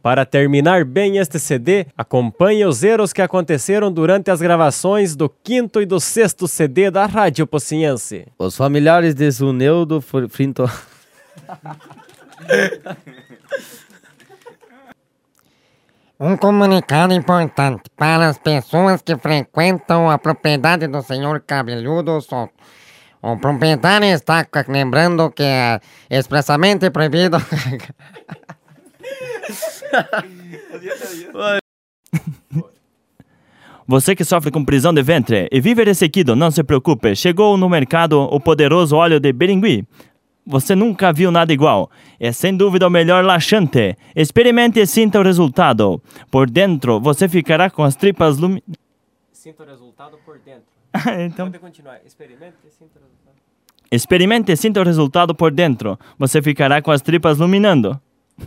Para terminar bem este CD, acompanhe os erros que aconteceram durante as gravações do 5º e do 6º CD da Rádio Pociense. Os familiares de Zuneudo Frinto... Um comunicado importante para as pessoas que frequentam a propriedade do senhor Cabeludo Soto. O proprietário está lembrando que é expressamente proibido... Você que sofre com prisão de ventre e vive ressequido, não se preocupe. Chegou no mercado o poderoso óleo de Berengui. Você nunca viu nada igual. É sem dúvida o melhor laxante. Experimente e sinta o resultado. Por dentro, você ficará com as tripas luminosas. Sinta o resultado por dentro. Então... Pode continuar. Experimente e sinta o resultado. Experimente e sinta o resultado por dentro. Você ficará com as tripas iluminando.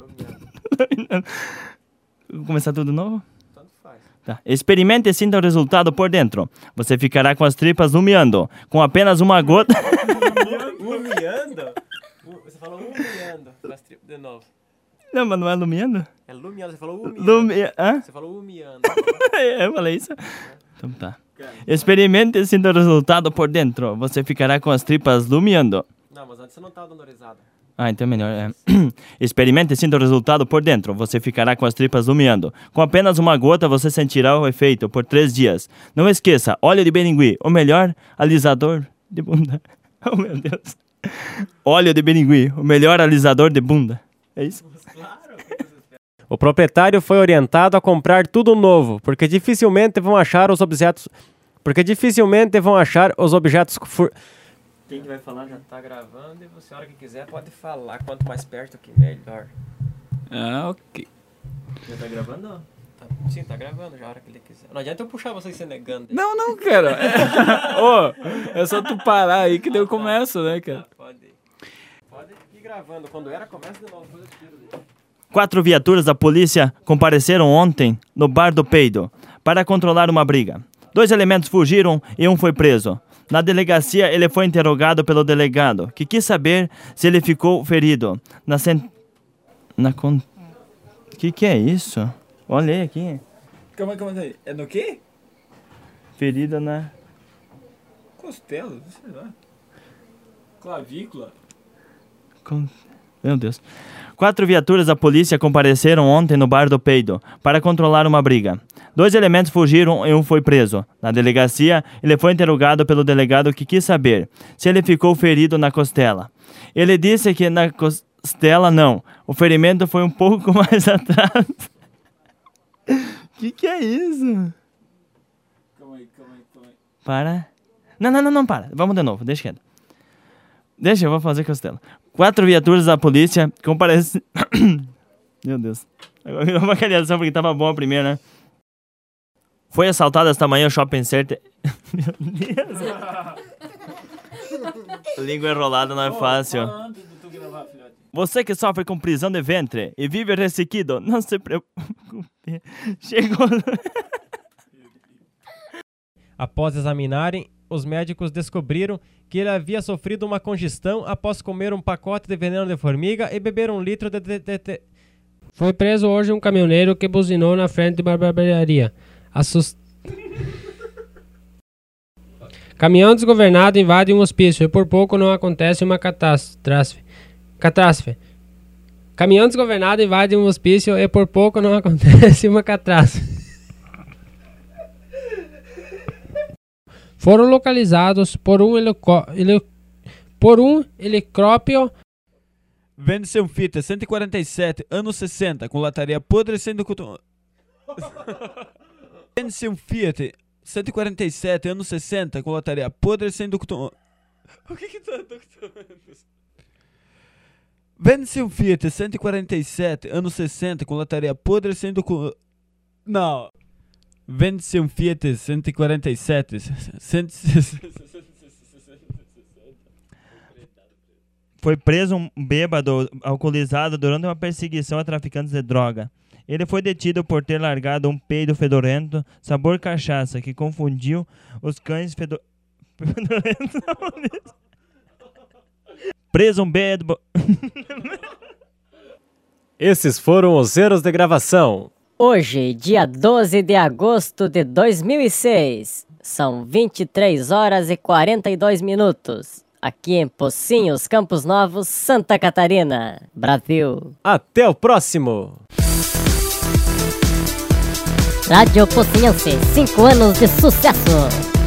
Vou começar tudo de novo? Tanto faz. Tá. Experimente e sinta o resultado por dentro. Você ficará com as tripas lumiando. Com apenas uma gota... Lumiando? Você falou lumiando. De novo. Não, mas não é lumiando? É lumiando, você falou lumiando. Hã? Você falou lumiando. Eu falei isso? Então tá. Experimente e sinta o resultado por dentro. Você ficará com as tripas lumiando. Não, mas antes você não estava dando risada. Ah, então é melhor. Experimente e sinta o resultado por dentro. Você ficará com as tripas lumiando. Com apenas uma gota, você sentirá o efeito por 3 dias. Não esqueça, óleo de Berengui, o melhor alisador de bunda. Oh, meu Deus. Óleo de Berengui, o melhor alisador de bunda. É isso? O proprietário foi orientado a comprar tudo novo, porque dificilmente vão achar os objetos... Quem que vai falar já tá gravando e você, a hora que quiser, pode falar. Quanto mais perto, que melhor. Ah, ok. Já tá gravando? Não. Sim, tá gravando já, a hora que ele quiser. Não adianta eu puxar vocês se negando. Não, cara. É só tu parar aí que daí eu começo, né, cara? Pode ir gravando. Quando era, começa de novo. 4 viaturas da polícia compareceram ontem no Bar do Peido para controlar uma briga. 2 elementos fugiram e um foi preso. Na delegacia, ele foi interrogado pelo delegado, que quis saber se ele ficou ferido. Que é isso? Olha aí aqui. Calma aí. É no quê? Ferida na... Costela, sei lá. Clavícula. Meu Deus. 4 viaturas da polícia compareceram ontem no Bar do Peido para controlar uma briga. 2 elementos fugiram e um foi preso. Na delegacia, ele foi interrogado pelo delegado que quis saber se ele ficou ferido na costela. Ele disse que na costela não. O ferimento foi um pouco mais atrás. Que é isso? Calma aí. Para. Não, para. Vamos de novo, deixa quieto. Deixa, eu vou fazer costela. 4 viaturas da polícia compareceram... Meu Deus. Agora virou uma calhação porque tava bom a primeira, né? Foi assaltado esta manhã o shopping center... Meu Deus. Língua enrolada não é fácil. Você que sofre com prisão de ventre e vive ressequido, não se preocupe. Chegou... Após examinarem, os médicos descobriram que ele havia sofrido uma congestão após comer um pacote de veneno de formiga e beber 1 litro de... Foi preso hoje um caminhoneiro que buzinou na frente de uma barbearia. Caminhão desgovernado invade um hospício e por pouco não acontece uma catástrofe. Caminhão desgovernado invade um hospício e por pouco não acontece uma catástrofe. Foram localizados por um helicóptero. Vende-se um Fiat 147, anos 60, com lataria podre sendo... Vende-se um Fiat 147, anos 60, com lataria podre sendo... O que tá doctorando? Vende-se um Fiat 147, anos 60, com lataria podre sendo... Não. Vende-se um Fiat 147... Foi preso um bêbado alcoolizado durante uma perseguição a traficantes de droga. Ele foi detido por ter largado um peido fedorento, sabor cachaça, que confundiu os cães fedorentos. Preso um bêbado... Esses foram os erros de gravação. Hoje, dia 12 de agosto de 2006, são 23 horas e 42 minutos, aqui em Pocinhos, Campos Novos, Santa Catarina, Brasil. Até o próximo! Rádio Pocinhense, 5 anos de sucesso.